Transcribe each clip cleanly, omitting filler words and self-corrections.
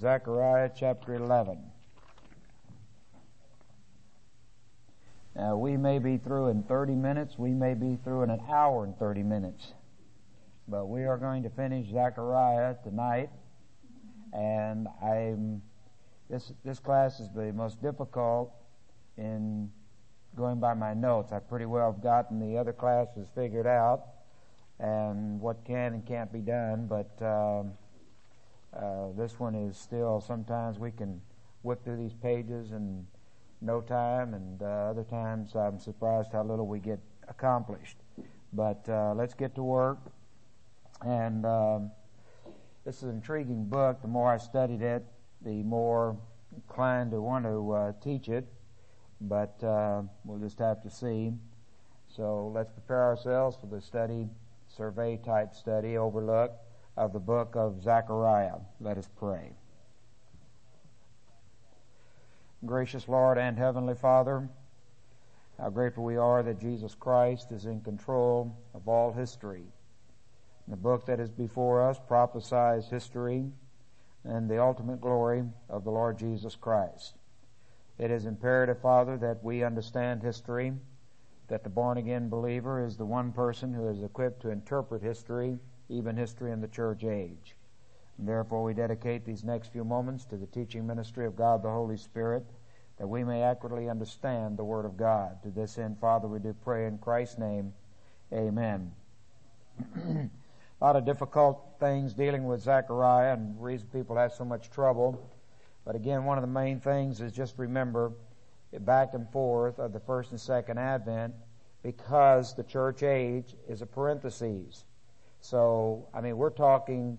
Zechariah chapter 11. Now, we may be through in 30 minutes. We may be through in an hour and 30 minutes. But we are going to finish Zechariah tonight. And this class is the most difficult in going by my notes. I pretty well have gotten the other classes figured out and what can and can't be done. But this one is still, sometimes we can whip through these pages in no time, and other times I'm surprised how little we get accomplished. But let's get to work. And this is an intriguing book. The more I studied it, the more inclined to want to teach it. But we'll just have to see. So let's prepare ourselves for the study, survey-type study, overlook of the book of Zechariah. Let us pray. Gracious Lord and Heavenly Father, how grateful we are that Jesus Christ is in control of all history. The book that is before us prophesies history and the ultimate glory of the Lord Jesus Christ. It is imperative, Father, that we understand history, that the born-again believer is the one person who is equipped to interpret history, even history in the church age. And therefore, we dedicate these next few moments to the teaching ministry of God the Holy Spirit, that we may accurately understand the Word of God. To this end, Father, we do pray in Christ's name. Amen. A lot of difficult things dealing with Zechariah, and the reason people have so much trouble. But again, one of the main things is just remember back and forth of the first and second Advent, because the church age is a parenthesis. So, we're talking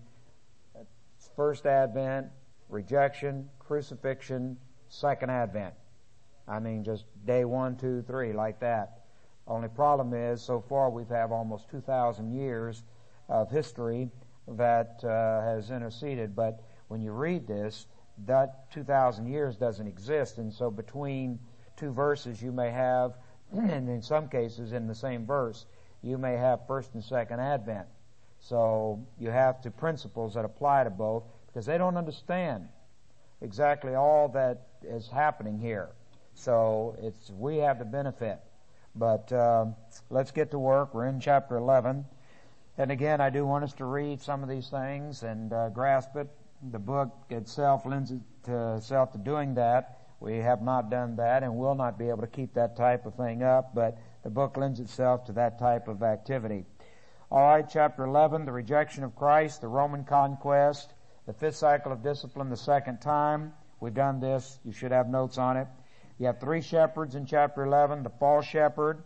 first Advent, rejection, crucifixion, second Advent. Just day 1, 2, 3, like that. Only problem is, so far we've had almost 2,000 years of history that has interceded. But when you read this, that 2,000 years doesn't exist. And so between two verses you may have, and in some cases in the same verse, you may have first and second Advent. So you have to principles that apply to both, because they don't understand exactly all that is happening here. So we have the benefit. But let's get to work. We're in chapter 11. And again, I do want us to read some of these things and grasp it. The book itself lends itself to doing that. We have not done that and will not be able to keep that type of thing up, but the book lends itself to that type of activity. All right, chapter 11, the rejection of Christ, the Roman conquest, the fifth cycle of discipline, the second time. We've done this. You should have notes on it. You have three shepherds in chapter 11, the false shepherd,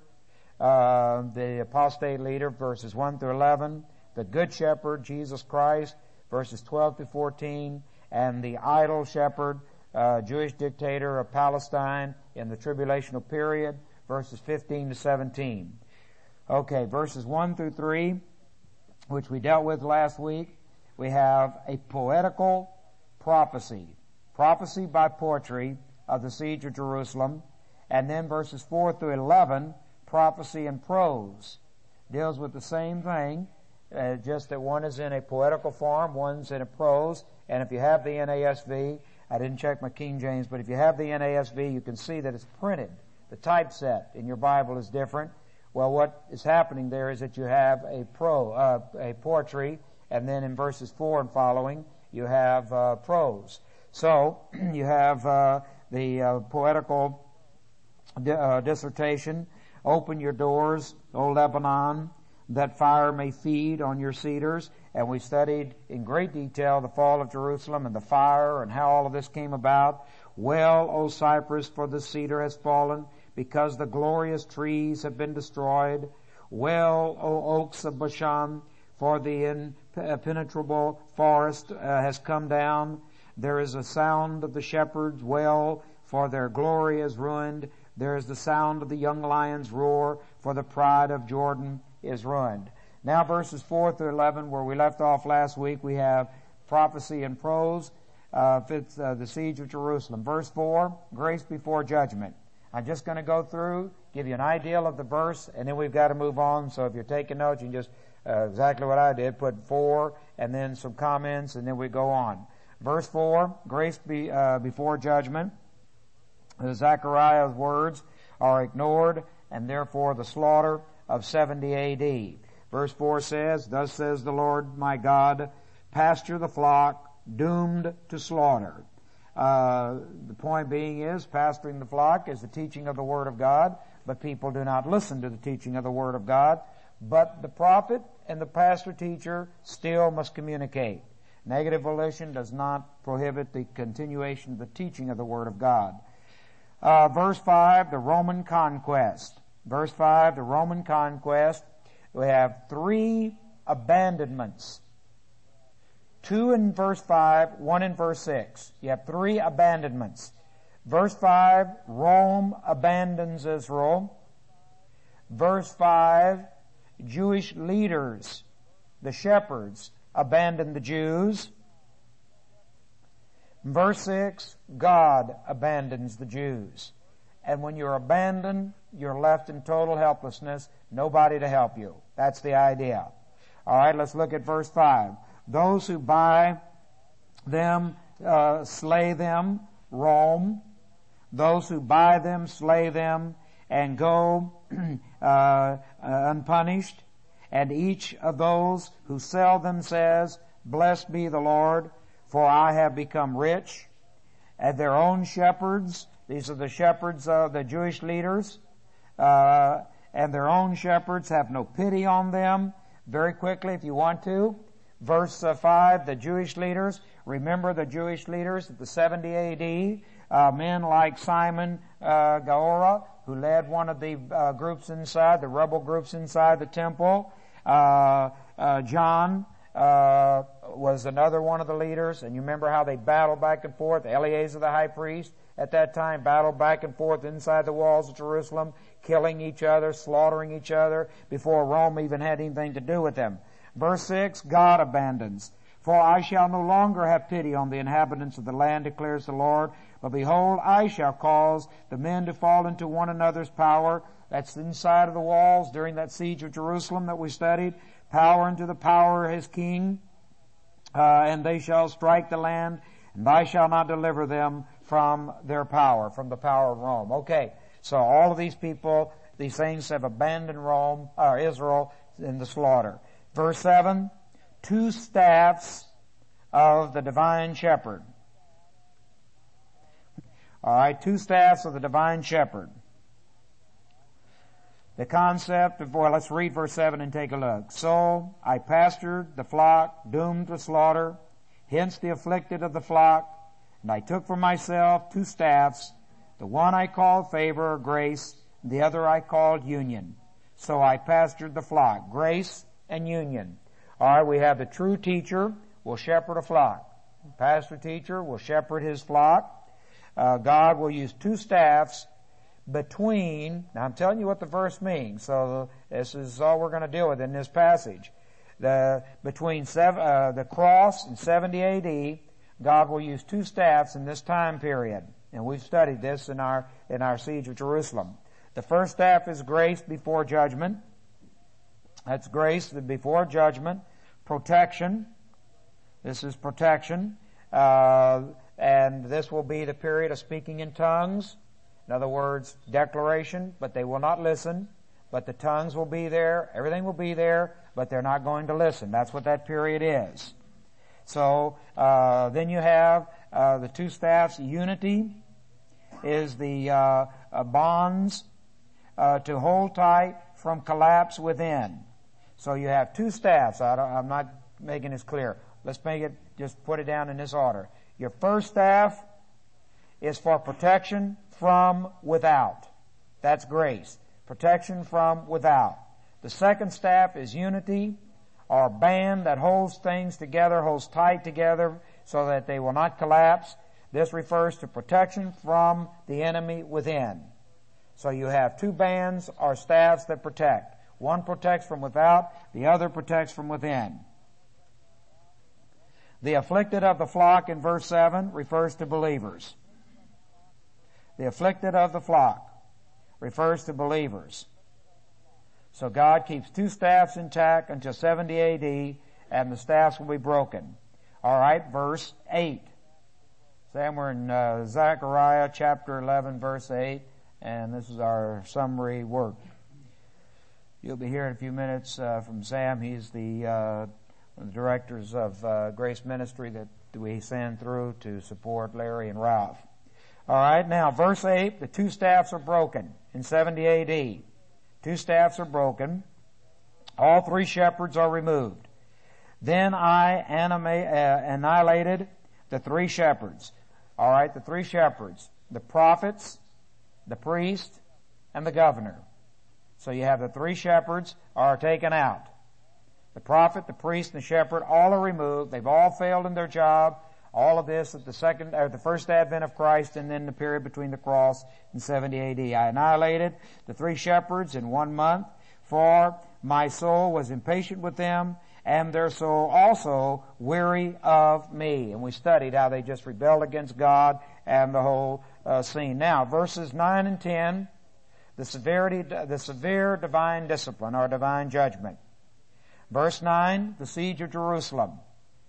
the apostate leader, verses 1 through 11, the good shepherd, Jesus Christ, verses 12 to 14, and the idol shepherd, Jewish dictator of Palestine in the tribulational period, verses 15 to 17. Okay, verses 1 through 3, which we dealt with last week, we have a poetical prophecy by poetry of the siege of Jerusalem. And then verses 4 through 11, prophecy in prose, deals with the same thing, just that one is in a poetical form, one's in a prose. And if you have the NASV, I didn't check my King James, but if you have the NASV, you can see that it's printed. The typeset in your Bible is different. Well, what is happening there is that you have a poetry, and then in verses 4 and following, you have prose. So you have the poetical dissertation. Open your doors, O Lebanon, that fire may feed on your cedars. And we studied in great detail the fall of Jerusalem and the fire and how all of this came about. Well, O Cyprus, for the cedar has fallen, because the glorious trees have been destroyed. Well, O oaks of Bashan, for the impenetrable forest has come down. There is a sound of the shepherds' wail, for their glory is ruined. There is the sound of the young lion's roar, for the pride of Jordan is ruined. Now verses 4 through 11, where we left off last week, we have prophecy in prose, the siege of Jerusalem. Verse 4, grace before judgment. I'm just going to go through, give you an idea of the verse, and then we've got to move on. So if you're taking notes, you can just, exactly what I did, put 4, and then some comments, and then we go on. Verse 4, grace before judgment. Zechariah's words are ignored, and therefore the slaughter of 70 A.D. Verse 4 says, Thus says the Lord my God, pasture the flock, doomed to slaughter. The point being is, pasturing the flock is the teaching of the Word of God, but people do not listen to the teaching of the Word of God. But the prophet and the pastor teacher still must communicate. Negative volition does not prohibit the continuation of the teaching of the Word of God. Verse 5, the Roman conquest. Verse 5, the Roman conquest. We have 3 abandonments. 2 in verse 5, 1 in verse 6. You have 3 abandonments. Verse 5, Rome abandons Israel. Verse 5, Jewish leaders, the shepherds, abandon the Jews. Verse 6, God abandons the Jews. And when you're abandoned, you're left in total helplessness, nobody to help you. That's the idea. All right, let's look at verse 5. Those who buy them, slay them, Rome. Those who buy them, slay them, and go unpunished. And each of those who sell them says, Blessed be the Lord, for I have become rich. And their own shepherds, these are the shepherds of the Jewish leaders, and their own shepherds have no pity on them. Very quickly, if you want to, verse 5, the Jewish leaders, remember the Jewish leaders at the 70 A.D., men like Simon Gaora, who led one of the groups inside, the rebel groups inside the temple. John was another one of the leaders, and you remember how they battled back and forth. Eleazar the high priest at that time battled back and forth inside the walls of Jerusalem, killing each other, slaughtering each other, before Rome even had anything to do with them. Verse 6, God abandons. For I shall no longer have pity on the inhabitants of the land, declares the Lord. But behold, I shall cause the men to fall into one another's power. That's inside of the walls during that siege of Jerusalem that we studied. Power into the power of his king. And they shall strike the land, and I shall not deliver them from their power, from the power of Rome. Okay, so all of these people, these saints have abandoned Rome, or Israel, in the slaughter. Verse 7, 2 staffs of the divine shepherd. All right, 2 staffs of the divine shepherd. The concept of, well, let's read verse 7 and take a look. So I pastured the flock, doomed to slaughter, hence the afflicted of the flock, and I took for myself 2 staffs, the one I called favor or grace, and the other I called union. So I pastured the flock, grace and union. All right, we have the true teacher will shepherd a flock. The pastor teacher will shepherd his flock. God will use 2 staffs between, now I'm telling you what the verse means, so this is all we're going to deal with in this passage. Between the cross and 70 A.D., God will use 2 staffs in this time period. And we've studied this in our siege of Jerusalem. The first staff is grace before judgment. That's grace before judgment. Protection. This is protection. And this will be the period of speaking in tongues. In other words, declaration, but they will not listen. But the tongues will be there. Everything will be there, but they're not going to listen. That's what that period is. So then you have the 2 staffs. Unity is the bonds to hold tight from collapse within. So you have 2 staffs. I'm not making this clear. Let's make it, just put it down in this order. Your first staff is for protection from without. That's grace. Protection from without. The second staff is unity, or band that holds things together, holds tight together so that they will not collapse. This refers to protection from the enemy within. So you have 2 bands or staffs that protect. One protects from without, the other protects from within. The afflicted of the flock in verse 7 refers to believers. The afflicted of the flock refers to believers. So God keeps 2 staffs intact until 70 A.D., and the staffs will be broken. All right, verse 8. Sam, we're in Zechariah chapter 11, verse 8, and this is our summary work. You'll be hearing in a few minutes from Sam. He's one of the directors of Grace Ministry that we send through to support Larry and Ralph. All right, now verse 8, the two staffs are broken in 70 A.D. Two staffs are broken. All three shepherds are removed. Then I annihilated the three shepherds. All right, the three shepherds, the prophets, the priest, and the governor. So you have the three shepherds are taken out. The prophet, the priest, and the shepherd all are removed. They've all failed in their job. All of this at the first advent of Christ, and then the period between the cross and 70 A.D. I annihilated the three shepherds in 1 month, for my soul was impatient with them, and their soul also weary of me. And we studied how they just rebelled against God and the whole scene. Now, verses 9 and 10, the severe divine discipline or divine judgment. Verse 9, the siege of Jerusalem.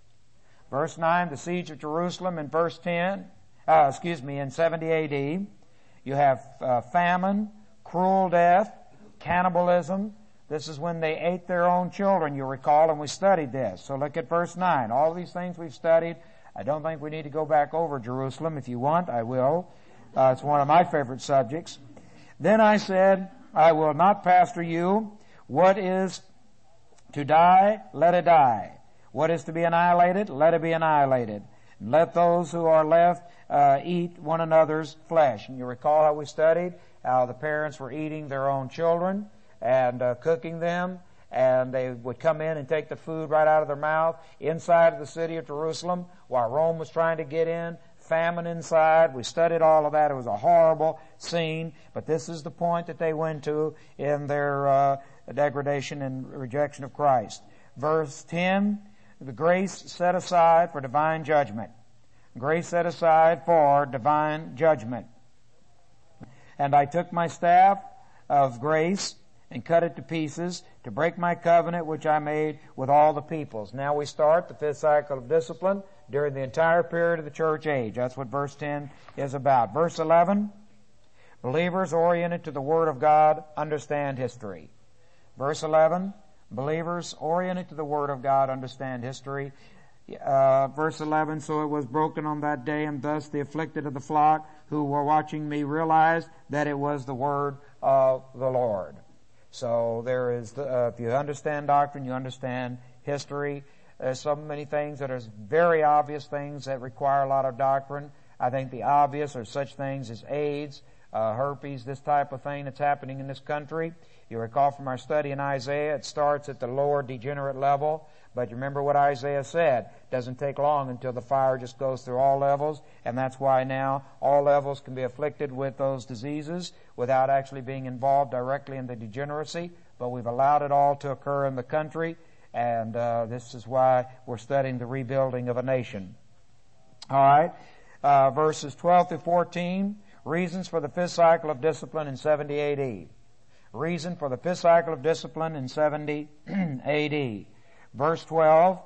Verse 9, the siege of Jerusalem. In verse 10, in 70 A.D., you have famine, cruel death, cannibalism. This is when they ate their own children, you recall, and we studied this. So look at verse 9. All these things we've studied. I don't think we need to go back over Jerusalem. If you want, I will. It's one of my favorite subjects. Then I said, I will not pastor you. What is to die, let it die. What is to be annihilated, let it be annihilated. And let those who are left eat one another's flesh. And you recall how we studied how the parents were eating their own children and cooking them, and they would come in and take the food right out of their mouth inside of the city of Jerusalem while Rome was trying to get in. Famine inside. We studied all of that. It was a horrible scene, but this is the point that they went to in their degradation and rejection of Christ. Verse 10, the grace set aside for divine judgment. Grace set aside for divine judgment. And I took my staff of grace and cut it to pieces to break my covenant which I made with all the peoples. Now we start the fifth cycle of discipline during the entire period of the church age. That's what verse 10 is about. Verse 11, believers oriented to the Word of God understand history. Verse 11, believers oriented to the Word of God understand history. Verse 11, so it was broken on that day, and thus the afflicted of the flock who were watching me realized that it was the Word of the Lord. So there is, if you understand doctrine, you understand history. There's so many things that are very obvious things that require a lot of doctrine. I think the obvious are such things as AIDS, herpes, this type of thing that's happening in this country. You recall from our study in Isaiah, it starts at the lower degenerate level, but you remember what Isaiah said. It doesn't take long until the fire just goes through all levels, and that's why now all levels can be afflicted with those diseases without actually being involved directly in the degeneracy, but we've allowed it all to occur in the country, and this is why we're studying the rebuilding of a nation. All right, verses 12 through 14, reasons for the fifth cycle of discipline in 70 A.D. Reason for the fifth cycle of discipline in 70 A.D. Verse 12,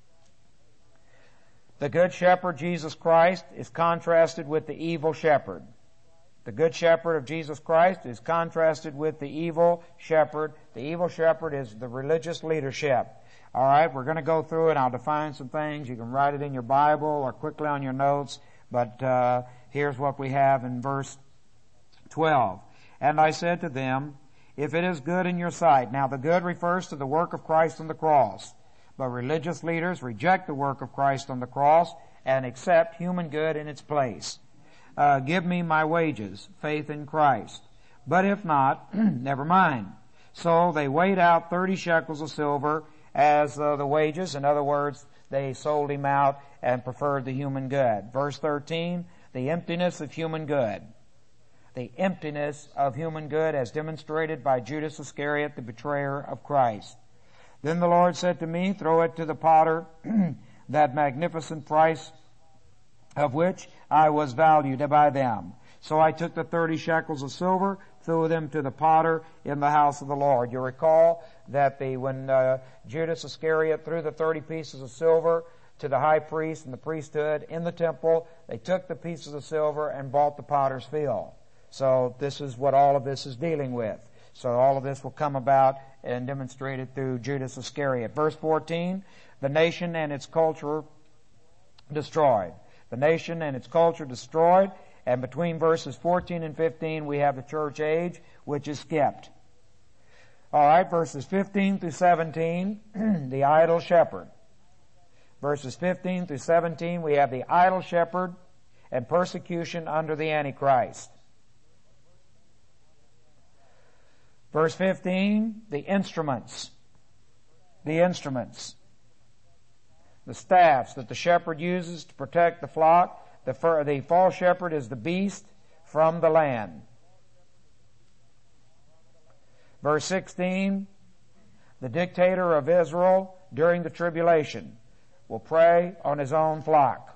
the good shepherd, Jesus Christ, is contrasted with the evil shepherd. The good shepherd of Jesus Christ is contrasted with the evil shepherd. The evil shepherd is the religious leadership. All right, we're going to go through it. I'll define some things. You can write it in your Bible or quickly on your notes. But here's what we have in verse 12. And I said to them, if it is good in your sight. Now the good refers to the work of Christ on the cross. But religious leaders reject the work of Christ on the cross and accept human good in its place. Give me my wages, faith in Christ. But if not, never mind. So they weighed out 30 shekels of silver as the wages. In other words, they sold him out and preferred the human good. Verse 13, the emptiness of human good. The emptiness of human good as demonstrated by Judas Iscariot, the betrayer of Christ. Then the Lord said to me, throw it to the potter, that magnificent price of which I was valued by them. So I took the 30 shekels of silver, threw them to the potter in the house of the Lord. You recall that when Judas Iscariot threw the 30 pieces of silver to the high priest and the priesthood in the temple. They took the pieces of silver and bought the potter's field. So this is what all of this is dealing with. So all of this will come about and demonstrated through Judas Iscariot. Verse 14, the nation and its culture destroyed. The nation and its culture destroyed. And between verses 14 and 15, we have the church age, which is skipped. All right, verses 15 through 17, the idle shepherd. Verses 15 through 17, we have the idle shepherd and persecution under the Antichrist. Verse 15, the instruments. The instruments. The staffs that the shepherd uses to protect the flock. The false shepherd is the beast from the land. Verse 16, the dictator of Israel during the tribulation will prey on his own flock.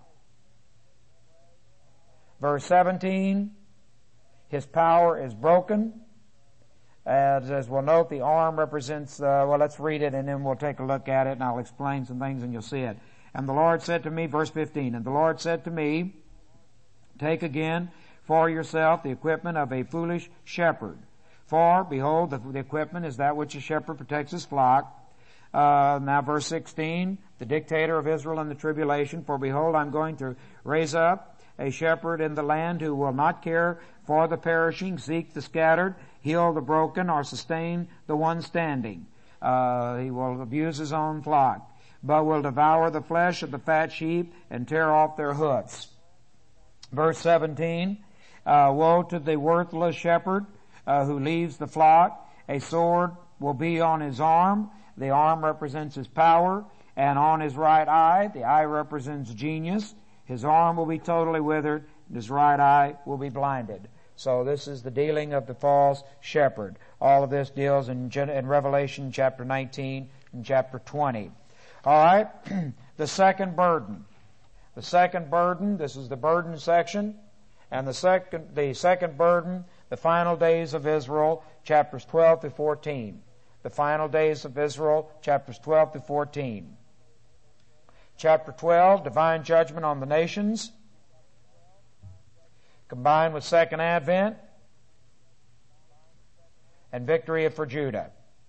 Verse 17, his power is broken. As we'll note, the arm represents, let's read it and then we'll take a look at it and I'll explain some things and you'll see it. And the Lord said to me, verse 15, and the Lord said to me, take again for yourself the equipment of a foolish shepherd. For, behold, the equipment is that which a shepherd protects his flock. Now verse 16, the dictator of Israel in the tribulation, for behold, I'm going to raise up a shepherd in the land who will not care for the perishing, seek the scattered, heal the broken, or sustain the one standing. He will abuse his own flock, but will devour the flesh of the fat sheep and tear off their hoofs. Verse 17, woe to the worthless shepherd who leaves the flock. A sword will be on his arm. The arm represents his power, and on his right eye, the eye represents genius. His arm will be totally withered, and his right eye will be blinded. So this is the dealing of the false shepherd. All of this deals in Revelation chapter 19 and chapter 20. All right, the second burden. The second burden, this is the burden section, and the second burden, the final days of Israel, chapters 12 to 14. The final days of Israel, chapters 12 to 14. Chapter 12, divine judgment on the nations, combined with second advent and victory for Judah.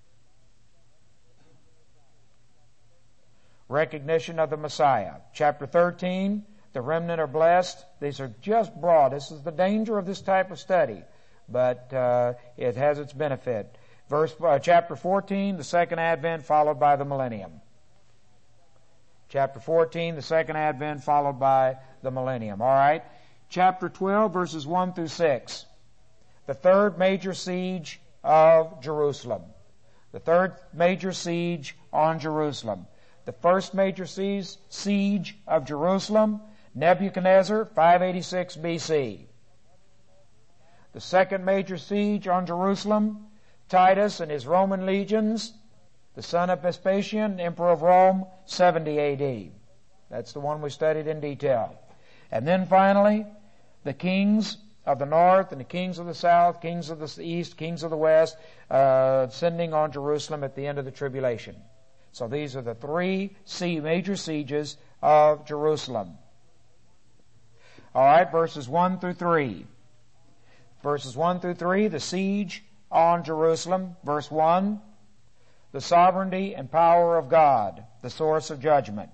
Recognition of the Messiah. Chapter 13, the remnant are blessed. These are just broad. This is the danger of this type of study, but it has its benefit. Chapter 14, the second advent followed by the millennium. Chapter 14, the second advent followed by the millennium. All right. Chapter 12, verses 1 through 6. The third major siege of Jerusalem. The third major siege on Jerusalem. The first major siege of Jerusalem, Nebuchadnezzar, 586 BC. The second major siege on Jerusalem, Titus and his Roman legions, the son of Vespasian, emperor of Rome, 70 AD. That's the one we studied in detail. And then finally, the kings of the north and the kings of the south, kings of the east, kings of the west, ascending on Jerusalem at the end of the tribulation. So these are the three major sieges of Jerusalem. All right, verses 1 through 3. Verses 1 through 3, the siege on Jerusalem. Verse 1, the sovereignty and power of God, the source of judgment.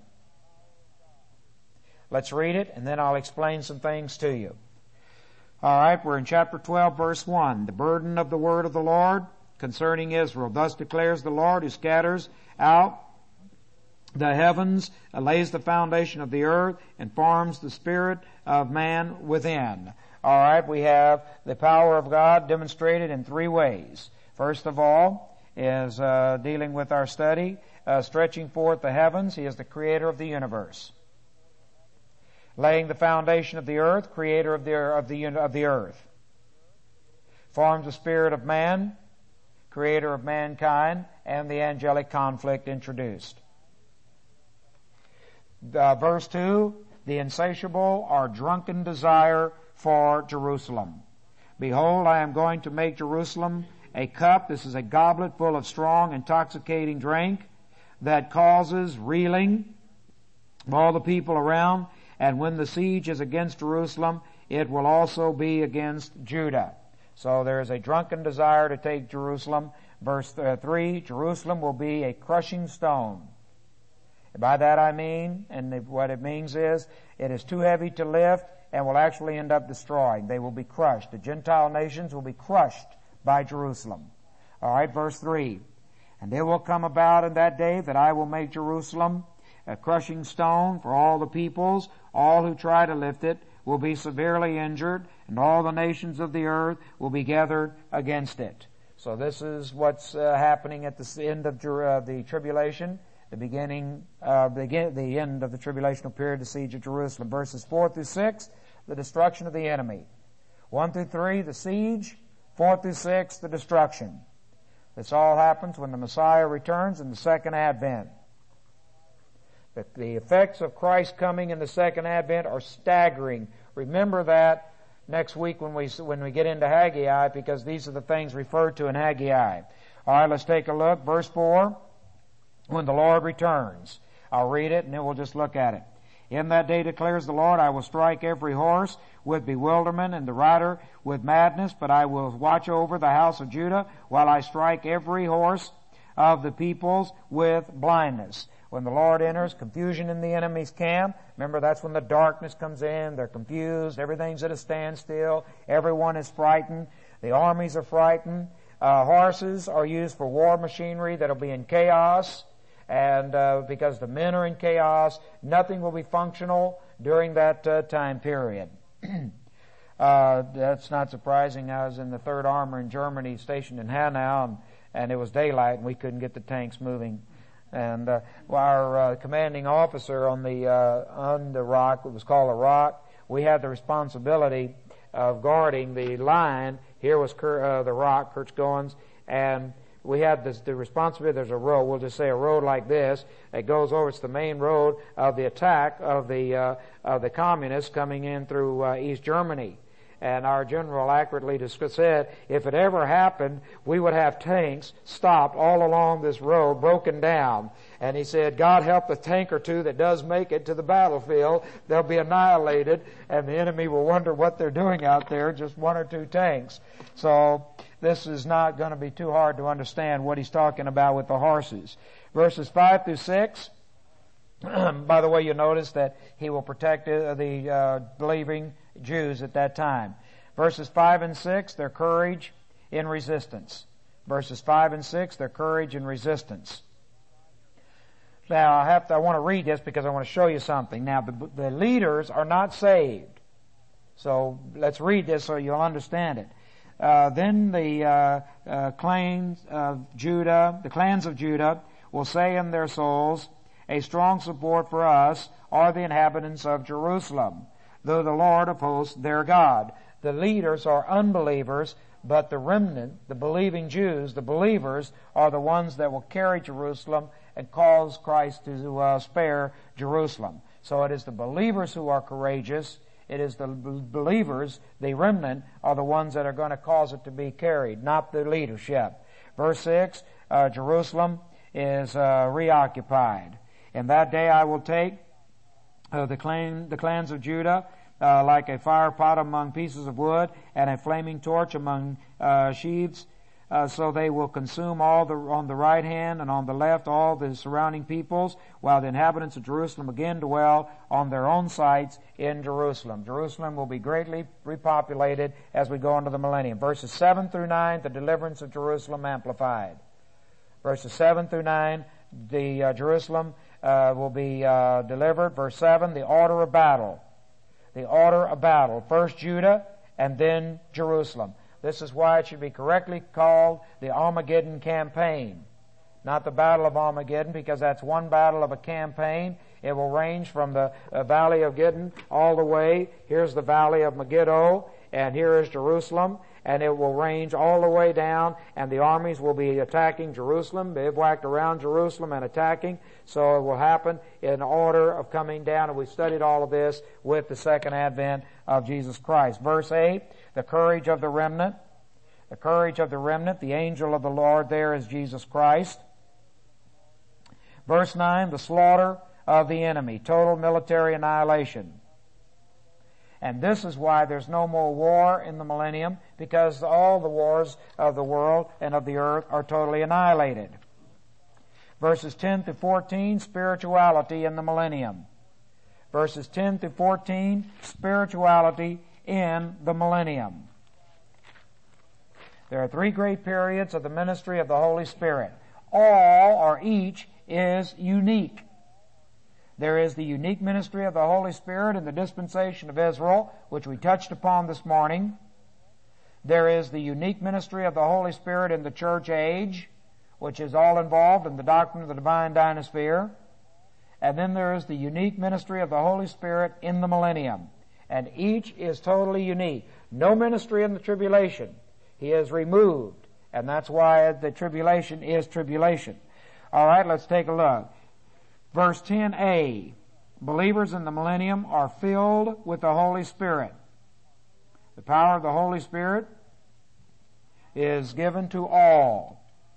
Let's read it, and then I'll explain some things to you. All right, we're in chapter 12, verse 1. The burden of the word of the Lord concerning Israel. Thus declares the Lord, who scatters out the heavens, lays the foundation of the earth, and forms the spirit of man within. All right, we have the power of God demonstrated in three ways. First of all is dealing with our study, stretching forth the heavens. He is the creator of the universe. Laying the foundation of the earth, creator of the earth. Forms the spirit of man, creator of mankind, and the angelic conflict introduced. Verse 2, the insatiable or drunken desire for Jerusalem. Behold, I am going to make Jerusalem a cup. This is a goblet full of strong, intoxicating drink that causes reeling of all the people around. And when the siege is against Jerusalem, it will also be against Judah. So there is a drunken desire to take Jerusalem. Verse 3, Jerusalem will be a crushing stone. By that I mean, and what it means is, it is too heavy to lift and will actually end up destroyed. They will be crushed. The Gentile nations will be crushed by Jerusalem. All right, verse 3. And it will come about in that day that I will make Jerusalem a crushing stone for all the peoples. All who try to lift it will be severely injured, and all the nations of the earth will be gathered against it. So this is what's happening at the end of the tribulation, the end of the tribulational period, the siege of Jerusalem. Verses 4 through 6, the destruction of the enemy. 1 through 3, the siege. 4 through 6, the destruction. This all happens when the Messiah returns in the second advent. But the effects of Christ coming in the second advent are staggering. Remember that next week when we get into Haggai, because these are the things referred to in Haggai. All right, let's take a look. Verse 4, when the Lord returns. I'll read it and then we'll just look at it. In that day declares the Lord, I will strike every horse with bewilderment and the rider with madness, but I will watch over the house of Judah while I strike every horse of the peoples with blindness. When the Lord enters, confusion in the enemy's camp. Remember, that's when the darkness comes in. They're confused. Everything's at a standstill. Everyone is frightened. The armies are frightened. Horses are used for war machinery that'll be in chaos. And because the men are in chaos, nothing will be functional during that time period. That's not surprising. I was in the 3rd Armor in Germany, stationed in Hanau, and it was daylight, and we couldn't get the tanks moving. And our commanding officer on the rock, it was called a rock, we had the responsibility of guarding the line. Here was the rock, Kurtz Goins, and we had the responsibility. There's a road, we'll just say a road like this, that goes over. It's the main road of the attack of the communists coming in through East Germany. And our general accurately said, if it ever happened, we would have tanks stopped all along this road, broken down. And he said, God help the tank or two that does make it to the battlefield. They'll be annihilated, and the enemy will wonder what they're doing out there, just 1 or 2 tanks. So this is not going to be too hard to understand what he's talking about with the horses. Verses 5 through 6, by the way, you notice that he will protect the believing Jews at that time. Verses 5 and 6, their courage in resistance. Verses 5 and 6, their courage in resistance. Now, I want to read this because I want to show you something. Now, the leaders are not saved. So, let's read this so you'll understand it. Then the clans of Judah will say in their souls, a strong support for us are the inhabitants of Jerusalem, though the Lord of hosts their God. The leaders are unbelievers, but the remnant, the believing Jews, the believers, are the ones that will carry Jerusalem and cause Christ to spare Jerusalem. So it is the believers who are courageous. It is the believers, the remnant, are the ones that are going to cause it to be carried, not the leadership. Verse 6, Jerusalem is reoccupied. In that day I will take the clans of Judah like a fire pot among pieces of wood and a flaming torch among sheaves. So they will consume on the right hand and on the left all the surrounding peoples, while the inhabitants of Jerusalem again dwell on their own sites in Jerusalem. Jerusalem will be greatly repopulated as we go into the millennium. Verses 7 through 9, the deliverance of Jerusalem amplified. Verses 7 through 9, the Jerusalem will be delivered. Verse 7, the order of battle. The order of battle. First Judah and then Jerusalem. This is why it should be correctly called the Armageddon campaign. Not the Battle of Armageddon, because that's one battle of a campaign. It will range from the Valley of Gideon all the way. Here's the Valley of Megiddo, and here is Jerusalem. And it will range all the way down, and the armies will be attacking Jerusalem, bivouacked around Jerusalem and attacking. So it will happen in order of coming down, and we studied all of this with the second advent of Jesus Christ. Verse 8, the courage of the remnant. The courage of the remnant, the angel of the Lord there is Jesus Christ. Verse 9, the slaughter of the enemy, total military annihilation. And this is why there's no more war in the millennium, because all the wars of the world and of the earth are totally annihilated. Verses 10 to 14, spirituality in the millennium. Verses 10 to 14, spirituality in the millennium. There are three great periods of the ministry of the Holy Spirit. All, or each, is unique. There is the unique ministry of the Holy Spirit in the dispensation of Israel, which we touched upon this morning. There is the unique ministry of the Holy Spirit in the church age, which is all involved in the doctrine of the divine dynasphere. And then there is the unique ministry of the Holy Spirit in the millennium. And each is totally unique. No ministry in the tribulation. He is removed. And that's why the tribulation is tribulation. All right, let's take a look. Verse 10a. Believers in the millennium are filled with the Holy Spirit. The power of the Holy Spirit is given to all.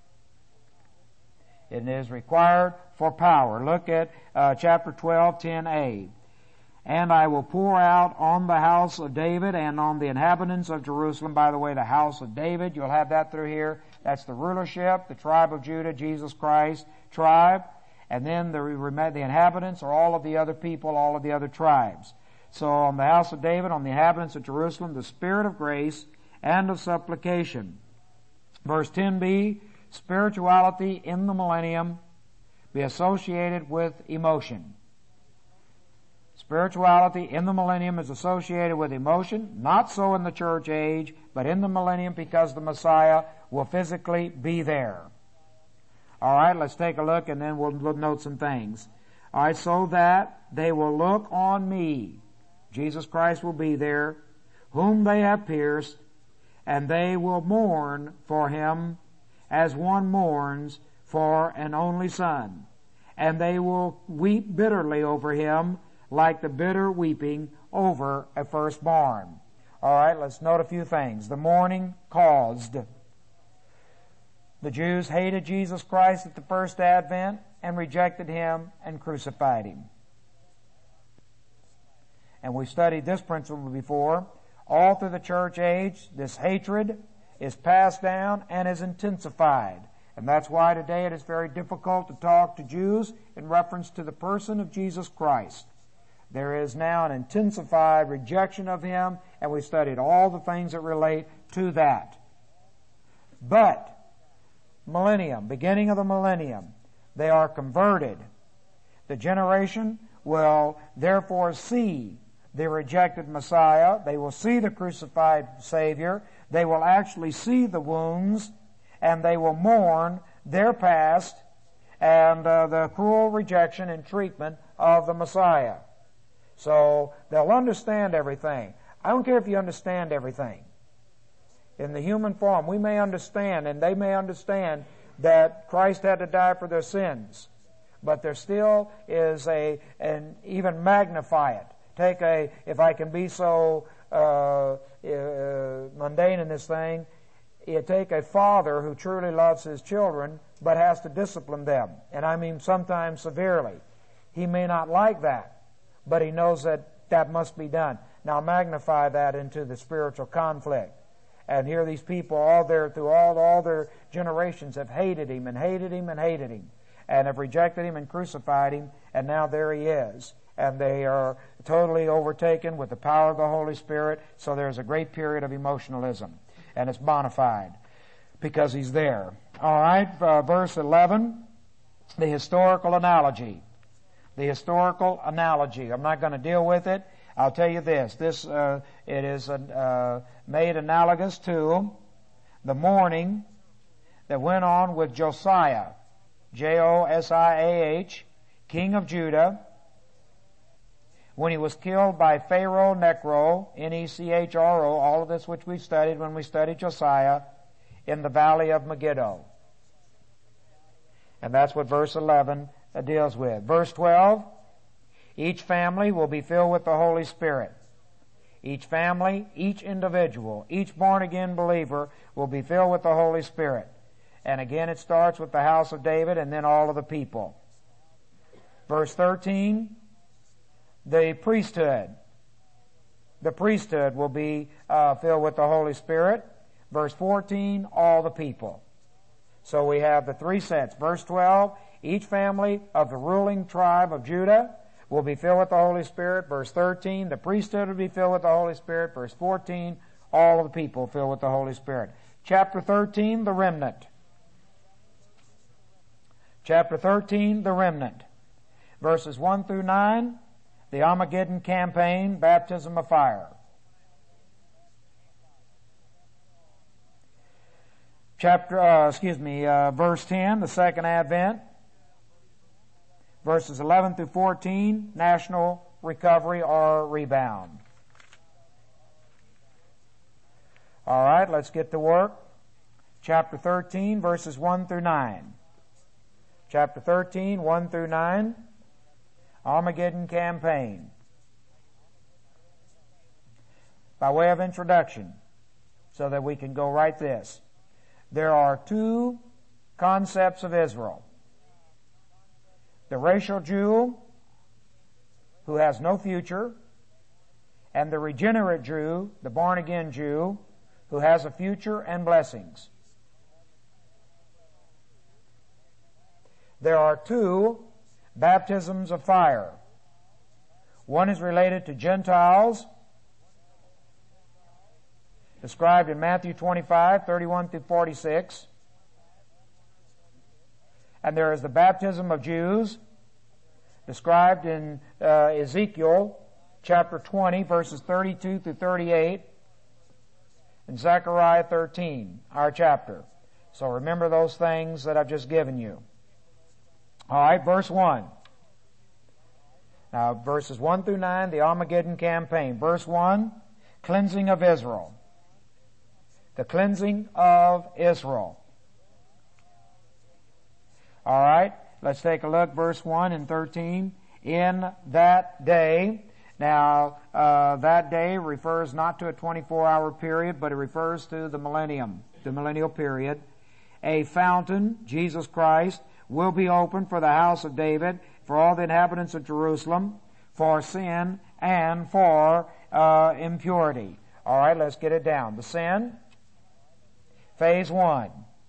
It is required for power. Look at chapter 12, 10a. And I will pour out on the house of David and on the inhabitants of Jerusalem. By the way, the house of David, you'll have that through here. That's the rulership, the tribe of Judah, Jesus Christ, tribe. And then the inhabitants are all of the other people, all of the other tribes. So on the house of David, on the inhabitants of Jerusalem, the spirit of grace and of supplication. Verse 10b, spirituality in the millennium be associated with emotion. Spirituality in the millennium is associated with emotion. Not so in the church age, but in the millennium because the Messiah will physically be there. All right, let's take a look and then we'll note some things. All right, so that they will look on me. Jesus Christ will be there, whom they have pierced, and they will mourn for him as one mourns for an only son. And they will weep bitterly over him like the bitter weeping over a firstborn. All right, let's note a few things. The mourning caused. The Jews hated Jesus Christ at the first advent and rejected him and crucified him. And we studied this principle before. All through the church age, this hatred is passed down and is intensified. And that's why today it is very difficult to talk to Jews in reference to the person of Jesus Christ. There is now an intensified rejection of him, and we studied all the things that relate to that. But millennium, beginning of the millennium, they are converted. The generation will therefore see the rejected Messiah. They will see the crucified Savior. They will actually see the wounds, and they will mourn their past and the cruel rejection and treatment of the Messiah. So they'll understand everything. I don't care if you understand everything. In the human form, we may understand, and they may understand that Christ had to die for their sins. But there still is and even magnify it. If I can be so mundane in this thing, you take a father who truly loves his children, but has to discipline them. And I mean sometimes severely. He may not like that, but he knows that must be done. Now magnify that into the spiritual conflict. And here these people, through all their generations, have hated him and hated him and hated him, and have rejected him and crucified him, and now there he is. And they are totally overtaken with the power of the Holy Spirit, so there's a great period of emotionalism. And it's bona fide, because he's there. All right, verse 11, the historical analogy. The historical analogy. I'm not going to deal with it. I'll tell you this. It is made analogous to the mourning that went on with Josiah, Josiah, king of Judah, when he was killed by Pharaoh Necho, Nechro, all of this which we studied when we studied Josiah, in the valley of Megiddo. And that's what verse 11 deals with. Verse 12, each family will be filled with the Holy Spirit. Each family, each individual, each born-again believer will be filled with the Holy Spirit. And again, it starts with the house of David and then all of the people. Verse 13, the priesthood. The priesthood will be filled with the Holy Spirit. Verse 14, all the people. So we have the three sets. Verse 12, each family of the ruling tribe of Judah will be filled with the Holy Spirit. Verse 13, the priesthood will be filled with the Holy Spirit. Verse 14, all of the people filled with the Holy Spirit. Chapter 13, the remnant. Chapter 13, the remnant. Verses 1 through 9, the Armageddon campaign, baptism of fire. Verse 10, the second advent. Verses 11 through 14, national recovery or rebound. All right, let's get to work. Chapter 13, verses 1 through 9. Chapter 13, 1 through 9, Armageddon campaign. By way of introduction, so that we can go right this. There are two concepts of Israel. The racial Jew, who has no future, and the regenerate Jew, the born-again Jew, who has a future and blessings. There are two baptisms of fire. One is related to Gentiles, described in Matthew 25, 31 through 46. And there is the baptism of Jews, described in Ezekiel chapter 20, verses 32 through 38, and Zechariah 13, our chapter. So remember those things that I've just given you. All right, verse 1. Now, verses 1 through 9, the Armageddon campaign. Verse 1, cleansing of Israel. The cleansing of Israel. All right, let's take a look, verse 1 and 13. In that day. Now, that day refers not to a 24-hour period, but it refers to the millennium, the millennial period. A fountain, Jesus Christ, will be opened for the house of David, for all the inhabitants of Jerusalem, for sin and for impurity. All right, let's get it down. The sin, phase 1.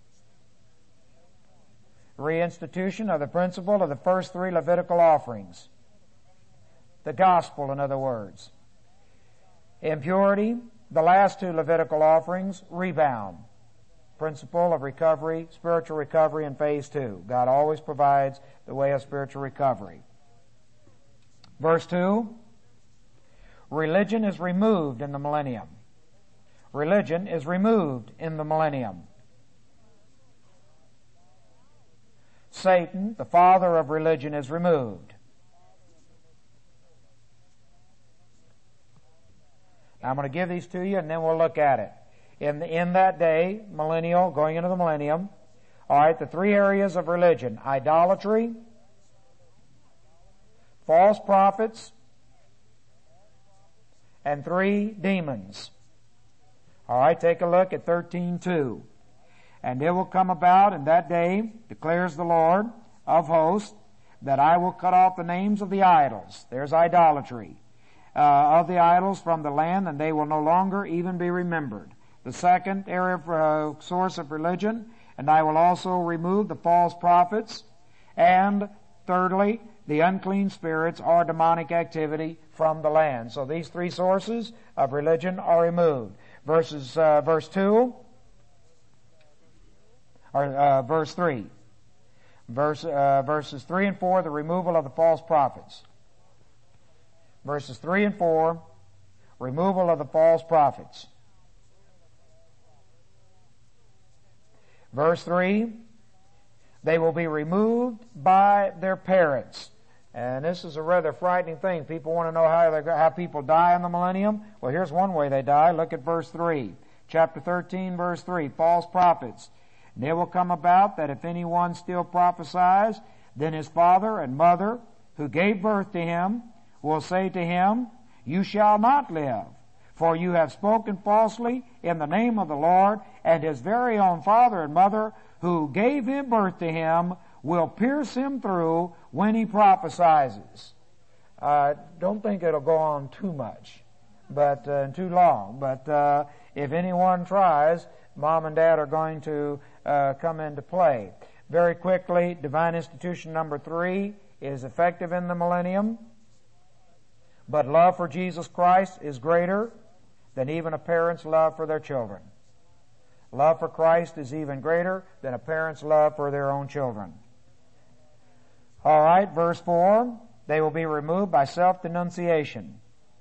Reinstitution of the principle of the first three Levitical offerings. The gospel, in other words. Impurity, the last two Levitical offerings, rebound. Principle of recovery, spiritual recovery in phase 2. God always provides the way of spiritual recovery. Verse 2, religion is removed in the millennium. Religion is removed in the millennium. Satan, the father of religion, is removed. Now, I'm going to give these to you and then we'll look at it. In that day, millennial, going into the millennium, all right, the three areas of religion: idolatry, false prophets, and three demons. All right, take a look at 13:2. And it will come about in that day, declares the Lord of hosts, that I will cut off the names of the idols. There's idolatry. Of the idols from the land, and they will no longer even be remembered. The second area of source of religion, and I will also remove the false prophets. And thirdly, the unclean spirits or demonic activity from the land. So these three sources of religion are removed. Verse 2, or verse 3. Verses 3 and 4, the removal of the false prophets. Verses 3 and 4, removal of the false prophets. Verse 3, they will be removed by their parents. And this is a rather frightening thing. People want to know how people die in the millennium. Well, here's one way they die. Look at verse 3. Chapter 13, verse 3, false prophets. And it will come about that if anyone still prophesies, then his father and mother, who gave birth to him, will say to him, you shall not live, for you have spoken falsely in the name of the Lord, and his very own father and mother, who gave him birth to him, will pierce him through when he prophesies. Don't think it'll go on too much, but too long. But if anyone tries, Mom and Dad are going to come into play. Very quickly, divine institution number 3 is effective in the millennium, but love for Jesus Christ is greater than even a parent's love for their children. Love for Christ is even greater than a parent's love for their own children. All right, verse 4, they will be removed by self-denunciation.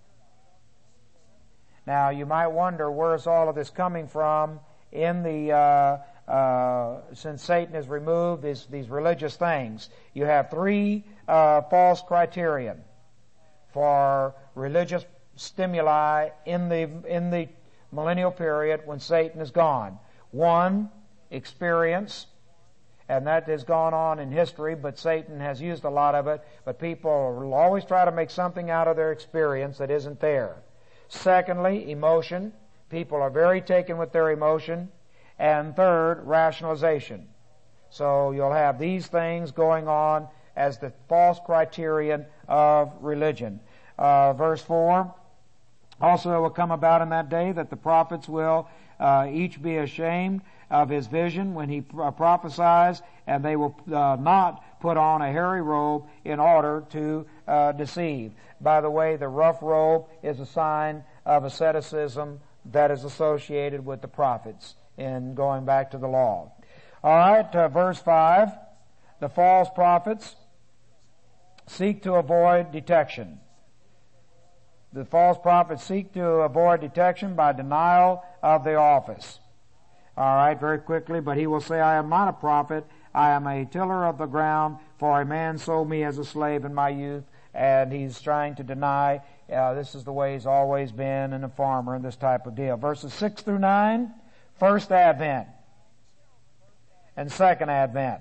Now, you might wonder, where's all of this coming from in the since Satan has removed these religious things? You have 3 false criterion for religious stimuli in the millennial period when Satan is gone. 1, experience, and that has gone on in history, but Satan has used a lot of it, but people will always try to make something out of their experience that isn't there. Secondly, emotion. People are very taken with their emotion. And third, rationalization. So you'll have these things going on as the false criterion of religion. Verse 4, also it will come about in that day that the prophets will each be ashamed of his vision when he prophesies, and they will not put on a hairy robe in order to deceive. By the way, the rough robe is a sign of asceticism that is associated with the prophets in going back to the law. All right, verse 5, the false prophets seek to avoid detection. The false prophets seek to avoid detection by denial of the office. All right, very quickly, but he will say, I am not a prophet, I am a tiller of the ground, for a man sold me as a slave in my youth. And he's trying to deny this is the way he's always been, and a farmer, and this type of deal. Verses 6 through 9, first advent and second advent.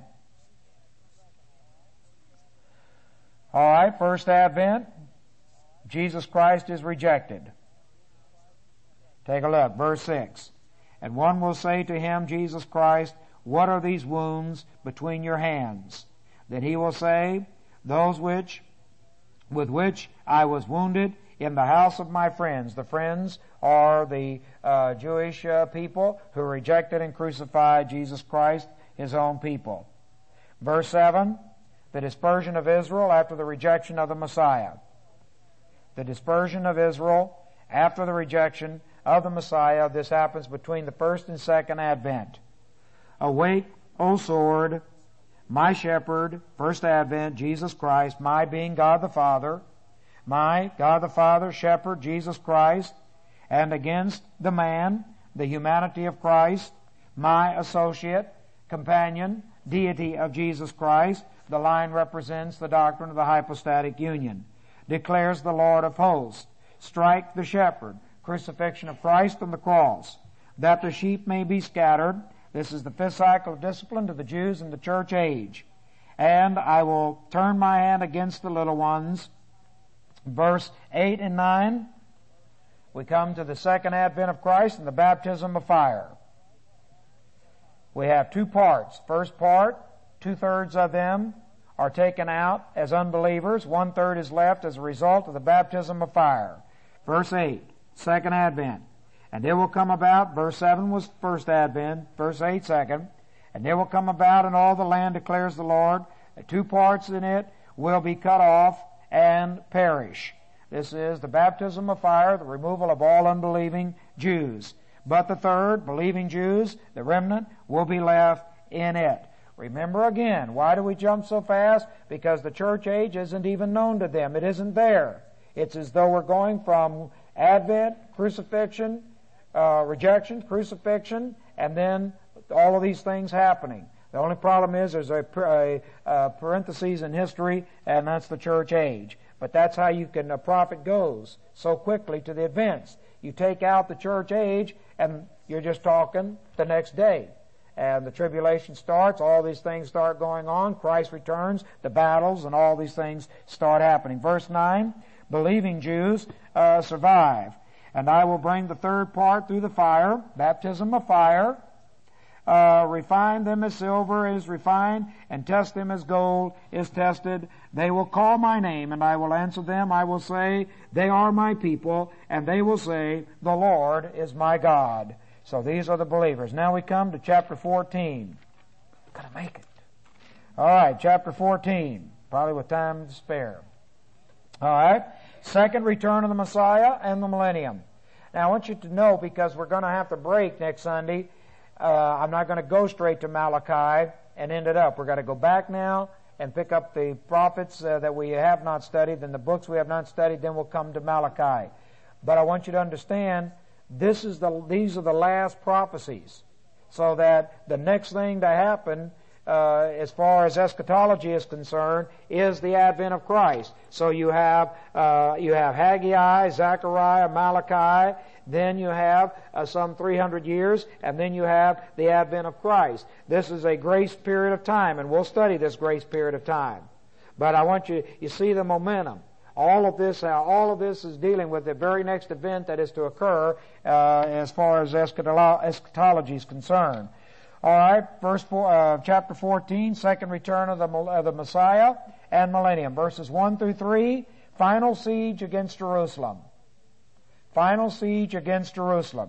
All right, first advent, Jesus Christ is rejected. Take a look, verse 6. And one will say to him, Jesus Christ, what are these wounds between your hands? Then he will say, those with which I was wounded in the house of my friends. The friends are the Jewish people who rejected and crucified Jesus Christ, his own people. Verse 7, the dispersion of Israel after the rejection of the Messiah. The dispersion of Israel after the rejection of the Messiah. This happens between the first and second advent. Awake, O sword, my shepherd, first advent, Jesus Christ, my being God the Father, my God the Father, shepherd, Jesus Christ, and against the man, the humanity of Christ, my associate, companion, deity of Jesus Christ. The line represents the doctrine of the hypostatic union. Declares the Lord of hosts, strike the shepherd, crucifixion of Christ on the cross, that the sheep may be scattered. This is the 5th cycle of discipline to the Jews in the church age. And I will turn my hand against the little ones. Verse 8 and 9, we come to the second advent of Christ and the baptism of fire. We have 2 parts. First part, 2/3 of them are taken out as unbelievers. 1/3 is left as a result of the baptism of fire. Verse 8, second advent. And it will come about, verse 7 was first advent, verse 8 second. And it will come about in all the land, declares the Lord, that 2 parts in it will be cut off and perish. This is the baptism of fire, the removal of all unbelieving Jews. But the third, believing Jews, the remnant, will be left in it. Remember again, why do we jump so fast? Because the church age isn't even known to them. It isn't there. It's as though we're going from Advent, crucifixion, rejection, crucifixion, and then all of these things happening. The only problem is there's a parenthesis in history, and that's the church age. But that's how a prophet goes so quickly to the events. You take out the church age, and you're just talking the next day. And the tribulation starts, all these things start going on, Christ returns, the battles, and all these things start happening. Verse 9, believing Jews survive. And I will bring the third part through the fire, baptism of fire, refine them as silver is refined, and test them as gold is tested. They will call my name, and I will answer them. I will say, they are my people, and they will say, the Lord is my God. So these are the believers. Now we come to chapter 14. Gotta make it. All right, chapter 14. Probably with time to spare. All right. Second return of the Messiah and the millennium. Now I want you to know, because we're going to have to break next Sunday, I'm not going to go straight to Malachi and end it up. We're going to go back now and pick up the prophets that we have not studied, and the books we have not studied, then we'll come to Malachi. But I want you to understand, these are the last prophecies, so that the next thing to happen as far as eschatology is concerned, is the advent of Christ. So you have Haggai, Zechariah, Malachi, then you have some 300 years, and then you have the advent of Christ. This is a grace period of time, and we'll study this grace period of time. But I want you see the momentum. All of this is dealing with the very next event that is to occur as far as eschatology is concerned. All right, chapter 14, second return of the Messiah and millennium. Verses 1 through 3, final siege against Jerusalem. Final siege against Jerusalem.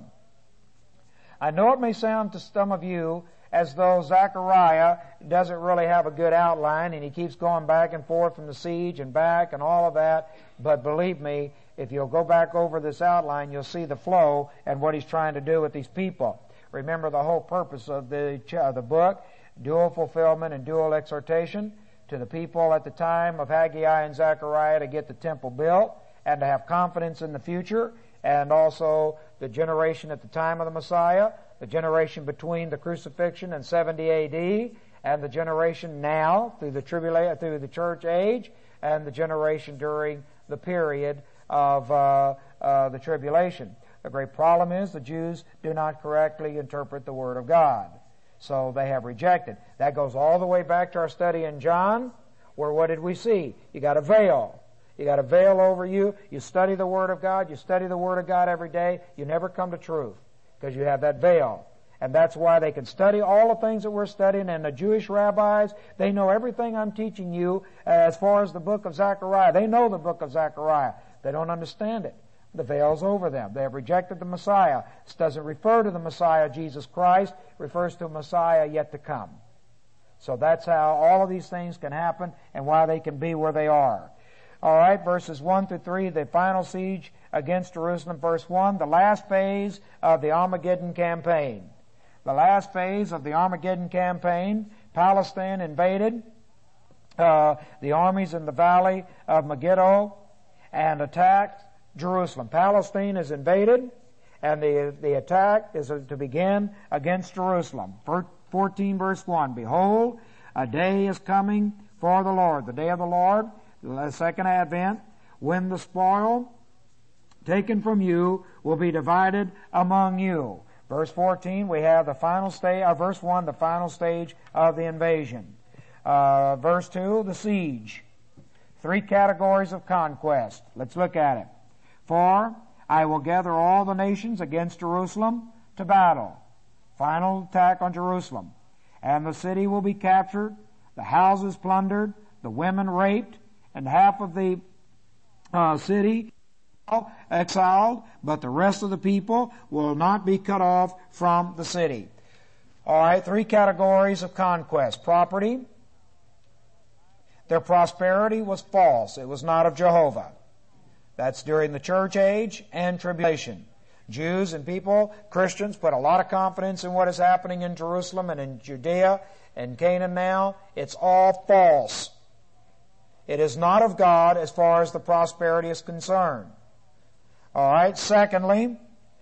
I know it may sound to some of you as though Zechariah doesn't really have a good outline, and he keeps going back and forth from the siege and back and all of that. But believe me, if you'll go back over this outline, you'll see the flow and what he's trying to do with these people. Remember the whole purpose of the book, dual fulfillment and dual exhortation to the people at the time of Haggai and Zechariah to get the temple built and to have confidence in the future, and also the generation at the time of the Messiah, the generation between the crucifixion and 70 A.D., and the generation now through the church age, and the generation during the period of the tribulation. The great problem is the Jews do not correctly interpret the Word of God. So they have rejected. That goes all the way back to our study in John, where what did we see? You got a veil. You got a veil over you. You study the Word of God. You study the Word of God every day. You never come to truth because you have that veil. And that's why they can study all the things that we're studying. And the Jewish rabbis, they know everything I'm teaching you as far as the book of Zechariah. They know the book of Zechariah. They don't understand it. The veil's over them. They have rejected the Messiah. This doesn't refer to the Messiah, Jesus Christ. It refers to a Messiah yet to come. So that's how all of these things can happen and why they can be where they are. All right, verses 1 through 3, the final siege against Jerusalem. Verse 1, the last phase of the Armageddon campaign. The last phase of the Armageddon campaign, Palestine invaded the armies in the valley of Megiddo and attacked Jerusalem. Palestine is invaded, and the attack is to begin against Jerusalem. 14 verse 1, behold, a day is coming for the Lord, the day of the Lord, the second advent, when the spoil taken from you will be divided among you. Verse 14, we have the final stage, verse 1, the final stage of the invasion. Verse 2, the siege. 3 categories of conquest. Let's look at it. For I will gather all the nations against Jerusalem to battle. Final attack on Jerusalem. And the city will be captured, the houses plundered, the women raped, and half of the city exiled, but the rest of the people will not be cut off from the city. All right, 3 categories of conquest. Property. Their prosperity was false. It was not of Jehovah. That's during the church age and tribulation. Jews and people, Christians, put a lot of confidence in what is happening in Jerusalem and in Judea and Canaan now. It's all false. It is not of God as far as the prosperity is concerned. All right. Secondly,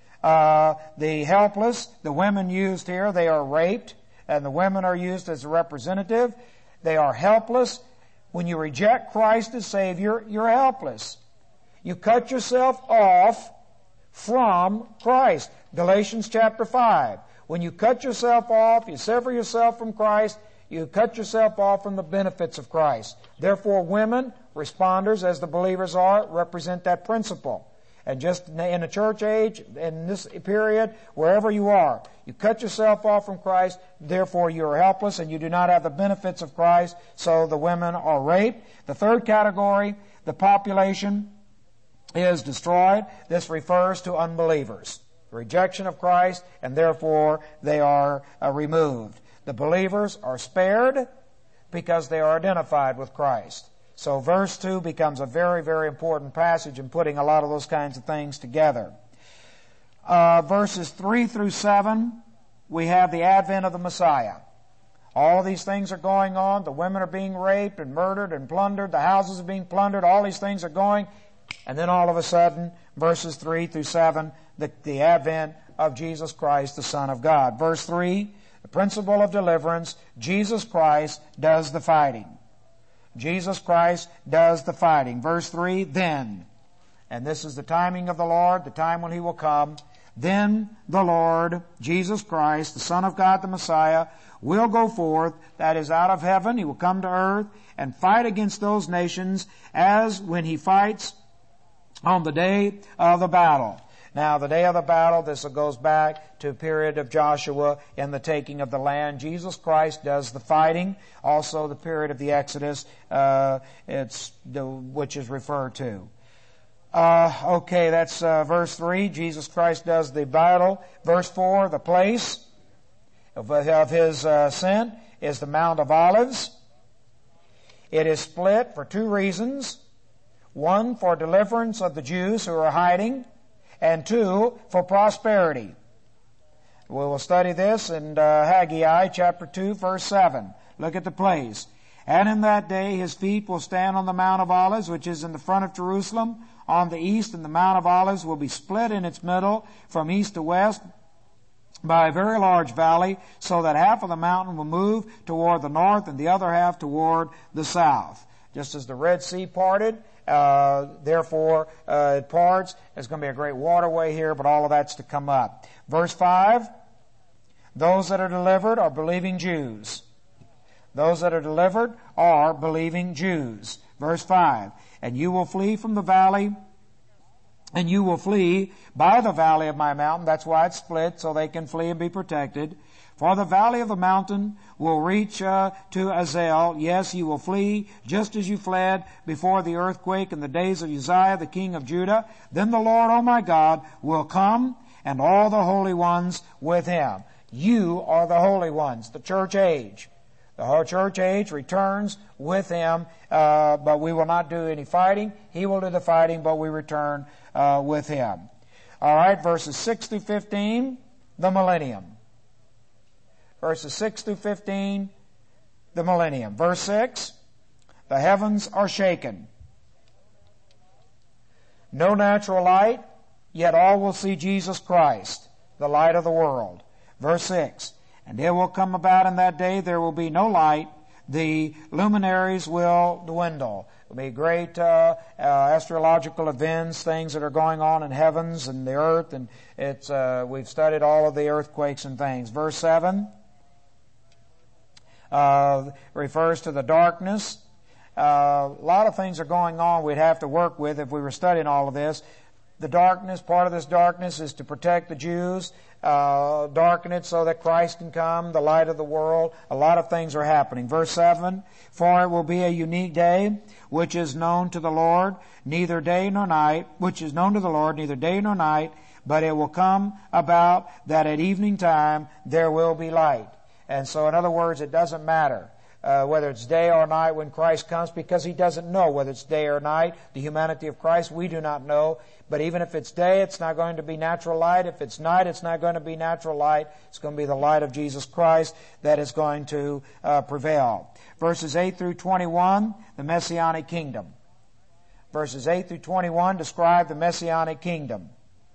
the helpless, the women used here, they are raped, and the women are used as a representative. They are helpless. When you reject Christ as Savior, you're helpless. You cut yourself off from Christ. Galatians chapter 5. When you cut yourself off, you sever yourself from Christ, you cut yourself off from the benefits of Christ. Therefore, women, responders, as the believers are, represent that principle. And just in the church age, in this period, wherever you are, you cut yourself off from Christ, therefore you are helpless and you do not have the benefits of Christ, so the women are raped. The third category, the population is destroyed. This refers to unbelievers. The rejection of Christ, and therefore they are removed. The believers are spared because they are identified with Christ. So verse 2 becomes a very, very important passage in putting a lot of those kinds of things together. Verses 3 through 7, we have the advent of the Messiah. All these things are going on. The women are being raped and murdered and plundered. The houses are being plundered. All these things are going. And then all of a sudden, verses 3 through 7, the advent of Jesus Christ, the Son of God. Verse 3, the principle of deliverance, Jesus Christ does the fighting. Jesus Christ does the fighting. Verse 3, then, and this is the timing of the Lord, the time when He will come, then the Lord, Jesus Christ, the Son of God, the Messiah, will go forth, that is out of heaven, He will come to earth, and fight against those nations as when He fights on the day of the battle. Now, the day of the battle, this goes back to a period of Joshua in the taking of the land. Jesus Christ does the fighting. Also, the period of the Exodus, which is referred to. Okay, that's verse 3. Jesus Christ does the battle. Verse 4, the place of His ascent is the Mount of Olives. It is split for two reasons. One, for deliverance of the Jews who are hiding, and two, for prosperity. We will study this in Haggai chapter 2, verse 7. Look at the place. And in that day His feet will stand on the Mount of Olives, which is in the front of Jerusalem, on the east, and the Mount of Olives will be split in its middle from east to west by a very large valley, so that half of the mountain will move toward the north and the other half toward the south. Just as the Red Sea parted, therefore it parts. There's going to be a great waterway here, but all of that's to come up. Verse 5, those that are delivered are believing Jews. Those that are delivered are believing Jews. Verse 5, and you will flee from the valley, and you will flee by the valley of my mountain. That's why it's split, so they can flee and be protected. For the valley of the mountain will reach to Azel. Yes, you will flee just as you fled before the earthquake in the days of Uzziah, the king of Judah. Then the Lord, O my God, will come, and all the holy ones with Him. You are the holy ones, the church age. The whole church age returns with Him, but we will not do any fighting. He will do the fighting, but we return with Him. All right, verses 6 through 15, the millennium. Verses 6 through 15, the millennium. Verse 6, the heavens are shaken. No natural light, yet all will see Jesus Christ, the light of the world. Verse 6, and it will come about in that day there will be no light, the luminaries will dwindle. There will be great astrological events, things that are going on in heavens and the earth, and we've studied all of the earthquakes and things. Verse 7, refers to the darkness. A lot of things are going on we'd have to work with if we were studying all of this. The darkness, part of this darkness is to protect the Jews, darken it so that Christ can come, the light of the world. A lot of things are happening. Verse 7, for it will be a unique day, which is known to the Lord, neither day nor night, which is known to the Lord, neither day nor night, but it will come about that at evening time there will be light. And so, in other words, it doesn't matter whether it's day or night when Christ comes, because He doesn't know whether it's day or night. The humanity of Christ, we do not know. But even if it's day, it's not going to be natural light. If it's night, it's not going to be natural light. It's going to be the light of Jesus Christ that is going to prevail. Verses 8 through 21, the Messianic kingdom. Verses 8 through 21 describe the Messianic kingdom.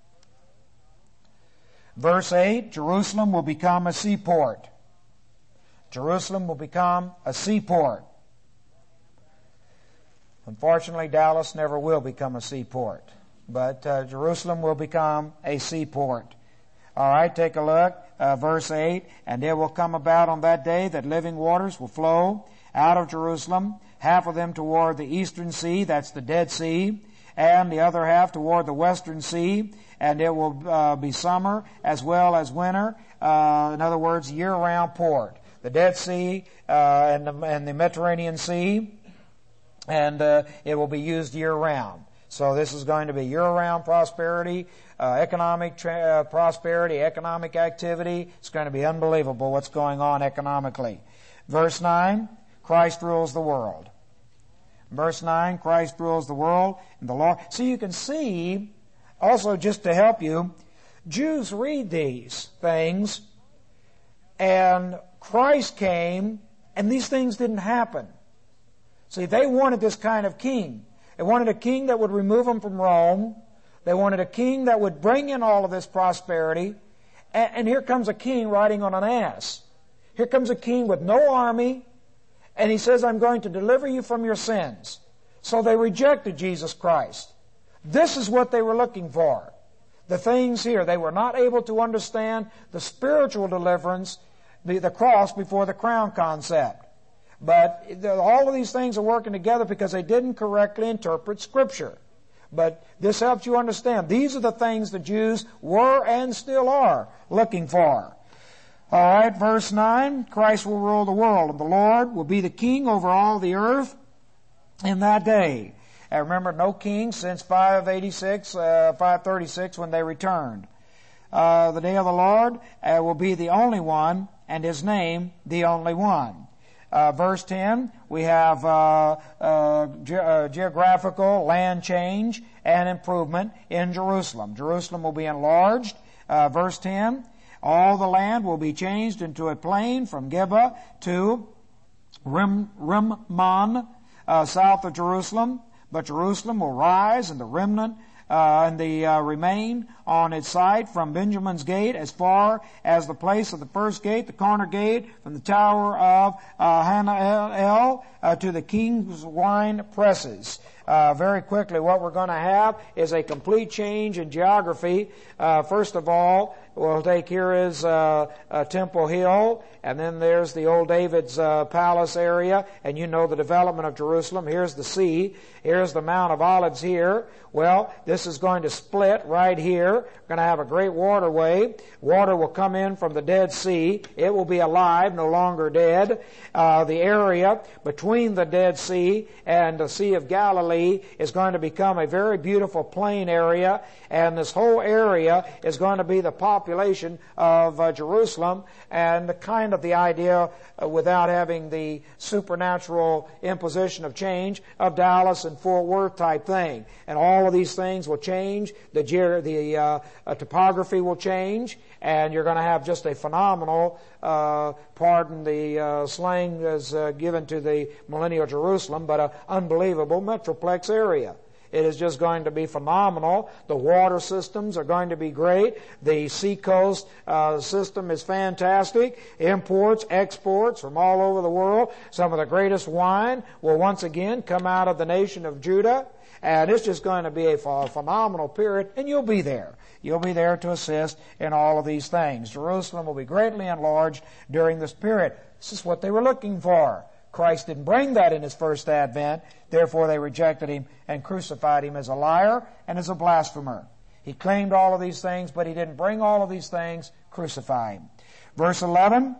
Verse 8, Jerusalem will become a seaport. Jerusalem will become a seaport. Unfortunately, Dallas never will become a seaport, but Jerusalem will become a seaport. All right, take a look. Verse 8, and it will come about on that day that living waters will flow out of Jerusalem, half of them toward the eastern sea, that's the Dead Sea, and the other half toward the western sea, and it will be summer as well as winter. In other words, year-round port. The Dead Sea and the Mediterranean Sea, and it will be used year-round. So this is going to be year-round prosperity, economic prosperity, economic activity. It's going to be unbelievable what's going on economically. Verse 9, Christ rules the world. Verse 9, Christ rules the world and the Lord. So you can see, also just to help you, Jews read these things, and Christ came, and these things didn't happen. See, they wanted this kind of king. They wanted a king that would remove them from Rome. They wanted a king that would bring in all of this prosperity. And here comes a king riding on an ass. Here comes a king with no army, and he says, I'm going to deliver you from your sins. So they rejected Jesus Christ. This is what they were looking for. The things here, they were not able to understand the spiritual deliverance, the cross before the crown concept. But all of these things are working together because they didn't correctly interpret Scripture. But this helps you understand. These are the things the Jews were and still are looking for. All right, verse 9, Christ will rule the world, and the Lord will be the king over all the earth in that day. And remember, no king since 536 when they returned. The day of the Lord will be the only one, and His name the only one. Verse 10, we have geographical land change and improvement in Jerusalem. Jerusalem will be enlarged. Verse 10, all the land will be changed into a plain from Gibeah to Rimmon, south of Jerusalem. But Jerusalem will rise, and the remnant and the remain on its site from Benjamin's gate as far as the place of the first gate, the corner gate, from the tower of Hananel to the king's wine presses. Very quickly, what we're going to have is a complete change in geography. First of all, we'll take here is Temple Hill, and then there's the old David's palace area, and you know the development of Jerusalem. Here's the sea. Here's the Mount of Olives here. Well, this is going to split right here. We're going to have a great waterway. Water will come in from the Dead Sea. It will be alive, no longer dead. The area between the Dead Sea and the Sea of Galilee is going to become a very beautiful plain area, and this whole area is going to be the population of Jerusalem, and the idea, without having the supernatural imposition of change, of Dallas and Fort Worth type thing. And all of these things will change. The topography will change, and you're going to have just a phenomenal, pardon the slang as given to the millennial Jerusalem, but an unbelievable metroplex area. It is just going to be phenomenal. The water systems are going to be great. The seacoast system is fantastic. Imports, exports from all over the world. Some of the greatest wine will once again come out of the nation of Judah. And it's just going to be a phenomenal period, and you'll be there. You'll be there to assist in all of these things. Jerusalem will be greatly enlarged during this period. This is what they were looking for. Christ didn't bring that in His first advent. Therefore, they rejected Him and crucified Him as a liar and as a blasphemer. He claimed all of these things, but He didn't bring all of these things. Crucify Him. Verse 11,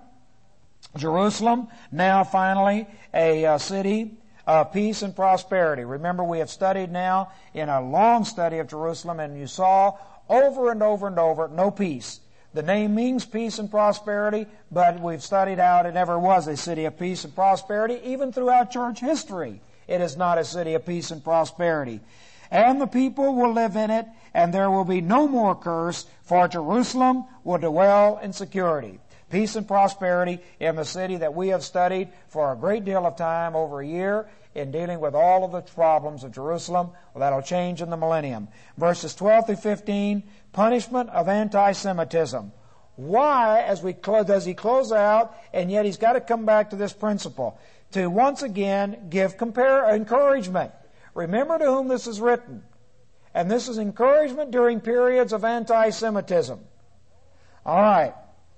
Jerusalem, now finally a city of peace and prosperity. Remember, we have studied now in a long study of Jerusalem, and you saw over and over and over, no peace. The name means peace and prosperity, but we've studied how it never was a city of peace and prosperity, even throughout church history. It is not a city of peace and prosperity. And the people will live in it, and there will be no more curse, for Jerusalem will dwell in security. Peace and prosperity in the city that we have studied for a great deal of time, over a year, in dealing with all of the problems of Jerusalem. Well, that'll change in the millennium. Verses 12 through 15, punishment of anti-Semitism. Why, does he close out, and yet he's got to come back to this principle, to once again give encouragement. Remember to whom this is written. And this is encouragement during periods of anti-Semitism. All right.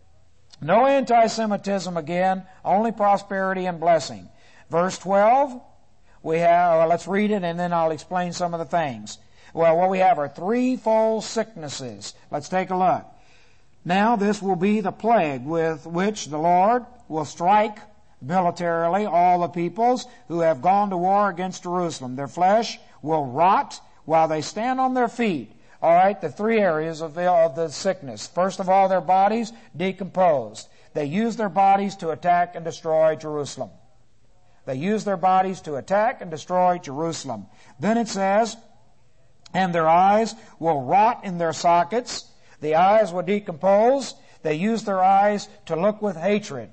No anti-Semitism again, only prosperity and blessing. Verse 12, we have, let's read it and then I'll explain some of the things. Well, what we have are threefold sicknesses. Let's take a look. Now, this will be the plague with which the Lord will strike militarily all the peoples who have gone to war against Jerusalem. Their flesh will rot while they stand on their feet. All right, the three areas of the sickness. First of all, their bodies decomposed. They use their bodies to attack and destroy Jerusalem. They use their bodies to attack and destroy Jerusalem. Then it says, and their eyes will rot in their sockets. The eyes will decompose. They use their eyes to look with hatred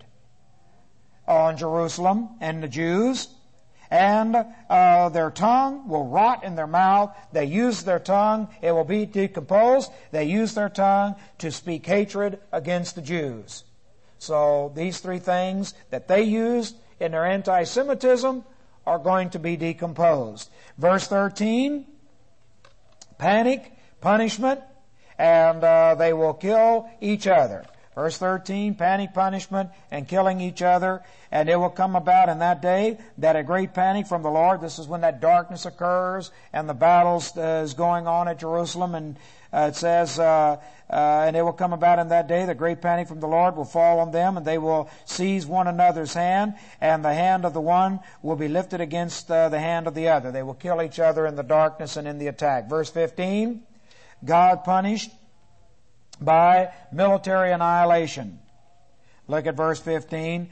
on Jerusalem and the Jews. And their tongue will rot in their mouth. They use their tongue. It will be decomposed. They use their tongue to speak hatred against the Jews. So these three things that they used in their anti-Semitism are going to be decomposed. Verse 13, panic, punishment, and they will kill each other. Verse 13, panic, punishment, and killing each other. And it will come about in that day that a great panic from the Lord, this is when that darkness occurs and the battles is going on at Jerusalem. And it says, and it will come about in that day that great panic from the Lord will fall on them, and they will seize one another's hand, and the hand of the one will be lifted against the hand of the other. They will kill each other in the darkness and in the attack. Verse 15, God punished by military annihilation. Look at verse 15.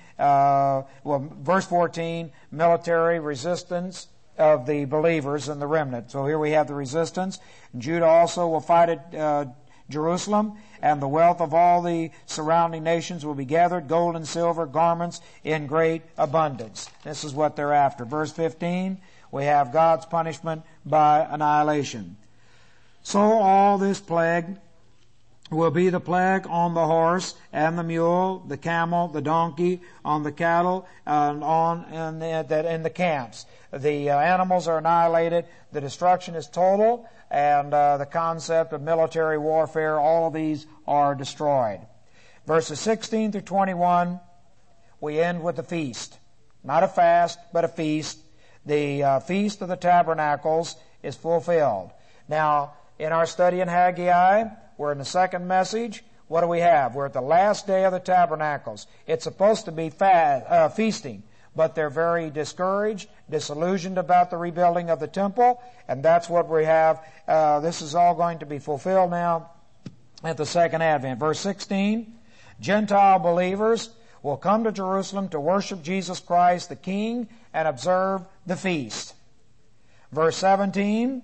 Verse 14, military resistance of the believers and the remnant. So here we have the resistance. Judah also will fight at Jerusalem, and the wealth of all the surrounding nations will be gathered, gold and silver, garments in great abundance. This is what they're after. Verse 15, we have God's punishment by annihilation. So all this plague will be the plague on the horse and the mule, the camel, the donkey, on the cattle, and in the camps. The animals are annihilated. The destruction is total, and the concept of military warfare, all of these are destroyed. Verses 16 through 21, we end with a feast. Not a fast, but a feast. The Feast of the Tabernacles is fulfilled. Now, in our study in Haggai, we're in the second message. What do we have? We're at the last day of the Tabernacles. It's supposed to be feasting, but they're very discouraged, disillusioned about the rebuilding of the temple, and that's what we have. This is all going to be fulfilled now at the second advent. Verse 16, Gentile believers will come to Jerusalem to worship Jesus Christ the King and observe the feast. Verse 17,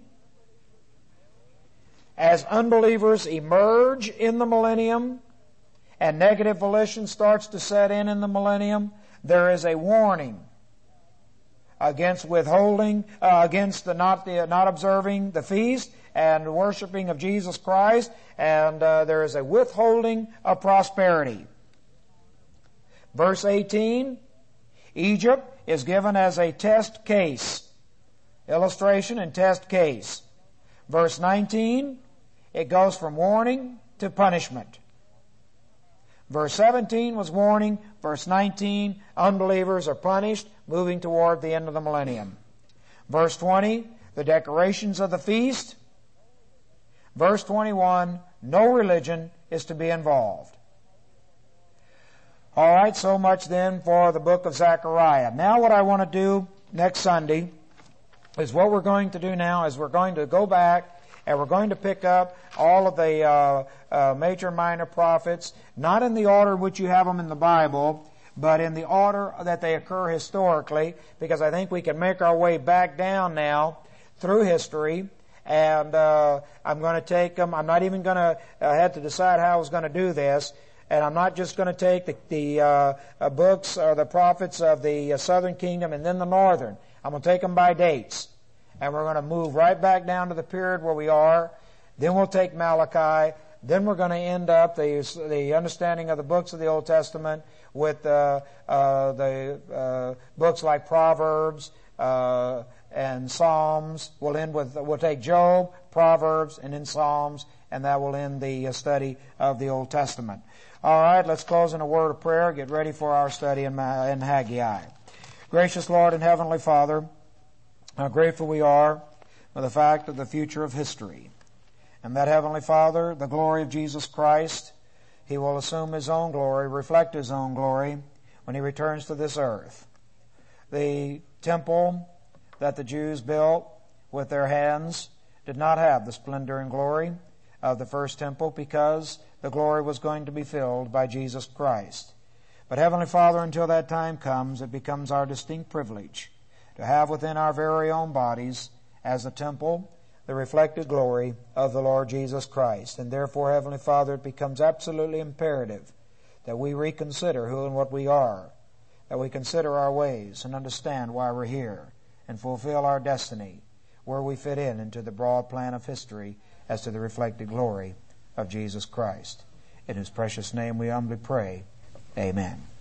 as unbelievers emerge in the millennium and negative volition starts to set in the millennium, there is a warning against withholding, against the not observing the feast and worshiping of Jesus Christ, and there is a withholding of prosperity. Verse 18, Egypt is given as a test case. Illustration and test case. Verse 19, it goes from warning to punishment. Verse 17 was warning. Verse 19, unbelievers are punished, moving toward the end of the millennium. Verse 20, the decorations of the feast. Verse 21, no religion is to be involved. All right, so much then for the book of Zechariah. Now what I want to do next Sunday is what we're going to do now is we're going to go back and we're going to pick up all of the major and minor prophets, not in the order in which you have them in the Bible, but in the order that they occur historically, because I think we can make our way back down now through history. And I'm going to take them. I'm not even going to have to decide how I was going to do this. And I'm not just going to take the books or the prophets of the southern kingdom and then the northern. I'm going to take them by dates. And we're going to move right back down to the period where we are. Then we'll take Malachi. Then we're going to end up the understanding of the books of the Old Testament with the books like Proverbs and Psalms. We'll take Job, Proverbs, and then Psalms, and that will end the study of the Old Testament. All right, let's close in a word of prayer. Get ready for our study in Haggai. Gracious Lord and Heavenly Father, how grateful we are with the fact of the future of history. And that Heavenly Father, the glory of Jesus Christ, He will assume His own glory, reflect His own glory when He returns to this earth. The temple that the Jews built with their hands did not have the splendor and glory of the first temple because the glory was going to be filled by Jesus Christ. But Heavenly Father, until that time comes, it becomes our distinct privilege to have within our very own bodies, as a temple, the reflected glory of the Lord Jesus Christ. And therefore, Heavenly Father, it becomes absolutely imperative that we reconsider who and what we are, that we consider our ways and understand why we're here, and fulfill our destiny, where we fit in into the broad plan of history as to the reflected glory of Jesus Christ. In His precious name we humbly pray. Amen.